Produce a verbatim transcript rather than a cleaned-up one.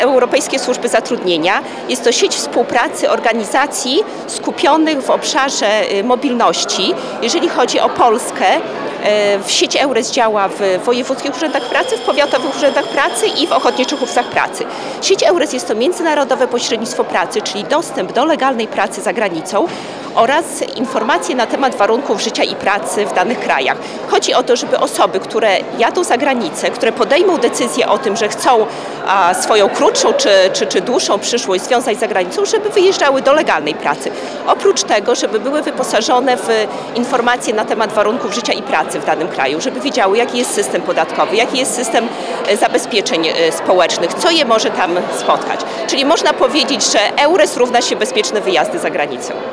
Europejskie Służby Zatrudnienia. Jest to sieć współpracy organizacji skupionych w obszarze mobilności. Jeżeli chodzi o Polskę, sieć EURES działa w wojewódzkich urzędach pracy, w powiatowych urzędach pracy i w ochotniczych hufsach pracy. Sieć EURES jest to międzynarodowe pośrednictwo pracy, czyli dostęp do legalnej pracy za granicą oraz informacje na temat warunków życia i pracy w danych krajach. Chodzi o to, żeby osoby, które jadą za granicę, które podejmą decyzję o tym, że chcą a, swoją krótszą czy, czy, czy dłuższą przyszłość związać za granicą, żeby wyjeżdżały do legalnej pracy. Oprócz tego, żeby były wyposażone w informacje na temat warunków życia i pracy w danym kraju, żeby wiedziały, jaki jest system podatkowy, jaki jest system zabezpieczeń społecznych, co je może tam spotkać. Czyli można powiedzieć, że EURES równa się bezpieczne wyjazdy za granicę.